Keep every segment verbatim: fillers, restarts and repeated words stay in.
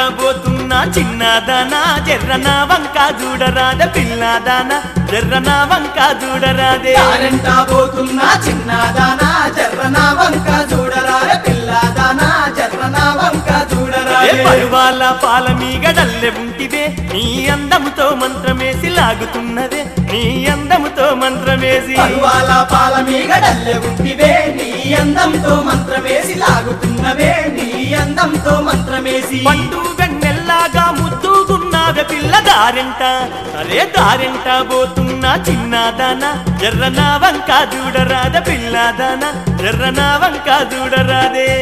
పోతున్నా చిన్నదానా జర్రన వంక చూడరాద పిల్లదానా జర్రన వంక చూడరాదే దారెంట పోతున్నా చిన్నదానా జర్రన వంక చూడరాదే పిల్లదానా జర్రన వంక చూడరాదే పరువాల పాల మీగడల్లె ఉంటివే నీ అందముతో మంత్రమేసి లాగుతున్నదే నీ అందముతో మంత్రమేసి పరువాల పాల మీగడల్లె ఉంటివే నీ అందంతో మంత్రమేసి లాగుతున్నవే నీ అందంతో మంత్రమేసి పండు వెన్నెల్లాగా ముద్దుకున్నావే పిల్ల దారెంట అరే దారెంట పోతున్నా చిన్నదానా జర్రన వంక చూడరాద పిల్లదానా జర్రన వంక చూడరాదే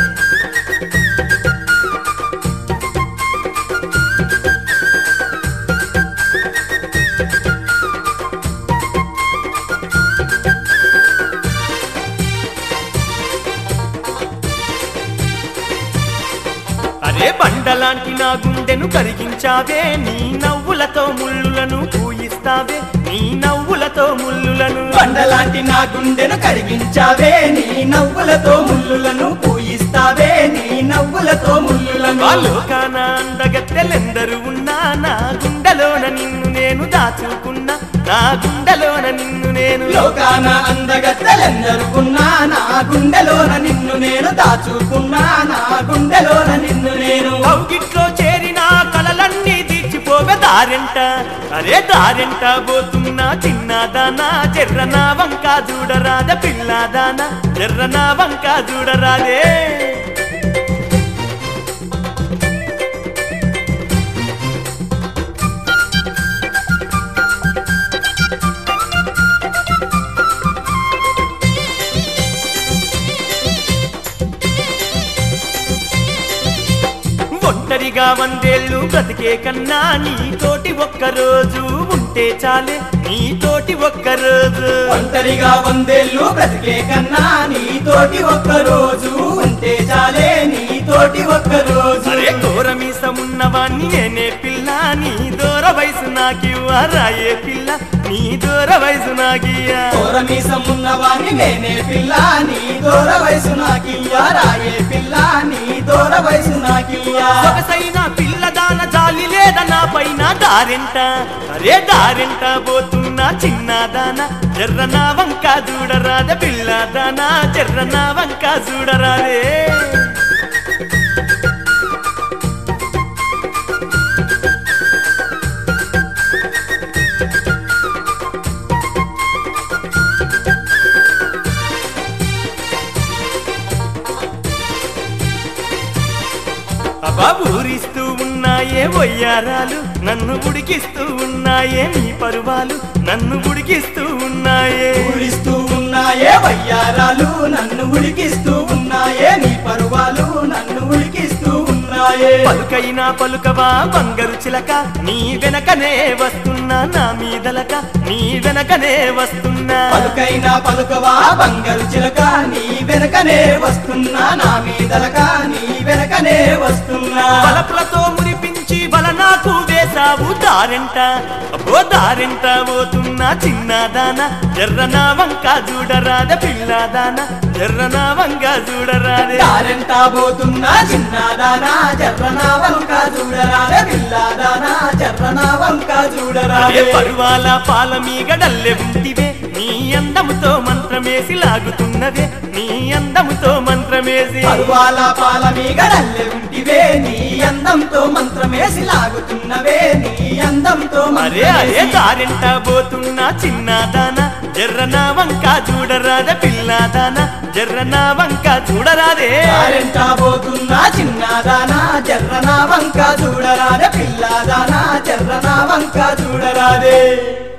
అరే బండలాంటి నా గుండెను కరిగించావే నీ నవ్వులతో ముళ్ళులను పూయిస్తావే నీ నవ్వులతో ముళ్ళులను బండలాంటి నా గుండెను కరిగించావే నీ నవ్వులతో ముళ్ళులను పూయిస్తావే నీ నవ్వులతో ముళ్ళులను లోకాన అందగత్తెలెందరూ ఉన్నా నా గుండెలోన నిన్ను నేను దాచుకున్నా నా గుండెలోన నిన్ను నేను లోకాన అందగత్తెలెందరుకున్నా నా గుండెలోన నిన్ను నేను దాచుకున్నా నా గుండెలోన నిన్ను నేను కౌగిట్లో చేరిన కలలన్నీ తీర్చిపోవే దారెంట అరే దారెంట పోతున్నా చిన్నదానా జర్రన వంక చూడరాద పిల్లదానా జర్రన వంక చూడరాదే ఒంటరిగా వందేళ్ళు బ్రతికే కన్నా నీతోటి ఒక్కరోజు ఉంటే చాలే నీతోటి ఒక్కరోజు ఒంటరిగా వందేళ్ళు బ్రతికే కన్నా నీతోటి ఒక్కరోజు ఉంటే చాలే నీతోటి ఒక్కరోజు అరే కోరమీసమున్నవాణ్ణి నేనే పిల్ల నీ దూర వయసు నాకివ్వరాయే పిల్ల నీ దూర వయసు నాకియ్యా కోరమీసమున్నవాణ్ణి నేనే పిల్ల నీ దూర వయసు నాకియ్యారాయే పిల్ల నీ దూర వయసు నాకియ్యా సొగసైన పిల్లదాన జాలి లేద నా పైన దారెంట అరే దారెంట పోతున్నా చిన్నదానా జర్రన వంక చూడరాద పిల్లదానా జర్రన వంక చూడరాదే అబ్బా ఊరిస్తూ ఉన్నాయే వయ్యారాలు నన్ను ఉడికిస్తూ ఉన్నాయే నీ పరువాలు నన్ను ఉడికిస్తూ ఉన్నాయే ఊరిస్తూ ఉన్నాయే వయ్యారాలు నన్ను ఉడికిస్తూ ఉన్నాయే నీ పరువాలు నన్ను ఉడికిస్తూ ఉన్నాయే పలుకైనా పలుకవా బంగారు చిలక నీ వెనకనే వస్తున్నా నా మీదలక నీ వెనకనే వస్తున్నా పలుకైనా పలుకవా బంగారు చిలక నీ వెనకనే వస్తున్నా నా మీదలక నీ వెనకనే వస్తున్నా బలపులతో మురిపించి బల నాకు వేసావు దారెంట అబ్బో దారెంట పోతున్నా చిన్నదానా జర్రన వంక చూడరాద పిల్లదానా జర్రన వంక చూడరాదే దారెంట పోతున్నా చిన్నదానా జర్రన వంక చూడరాదే పిల్లదానా జర్రన వంక చూడరాదే పరువాల పాల మీగడల్లె ఉంటివే నీ అందముతో మంత్రమేసి లాగుతున్నదే నీ అందముతో మంత్రమేసి పరువాల పాల మీగడల్లె ఉంటివే నీ అందంతో మంత్రమేసి లాగుతున్నవే నీ అందంతో అరే అరే దారెంట పోతున్నా చిన్నదానా జర్రన వంక చూడరాద పిల్లదానా జర్రన వంక చూడరాదే దారెంట పోతున్నా చిన్నదానా జర్రన వంక చూడరాదే పిల్లదానా జర్రన వంక చూడరాదే